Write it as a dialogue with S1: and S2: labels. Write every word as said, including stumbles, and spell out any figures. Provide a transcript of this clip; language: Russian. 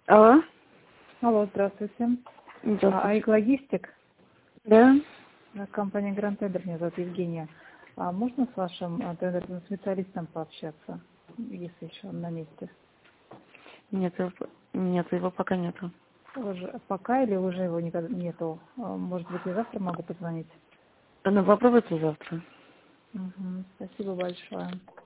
S1: Алло.
S2: Алло, здравствуйте.
S1: Здравствуйте.
S2: А, Айк-логистик,
S1: Да.
S2: компания Гранд Тендер, меня зовут Евгения. А можно с вашим а, тендерным специалистом пообщаться, если еще он на месте?
S1: Нет, его- нет, его пока нету.
S2: Уже, пока или уже его никогда нету? А, Может быть, я завтра могу позвонить?
S1: Ну, попробуйте завтра.
S2: Угу, спасибо большое.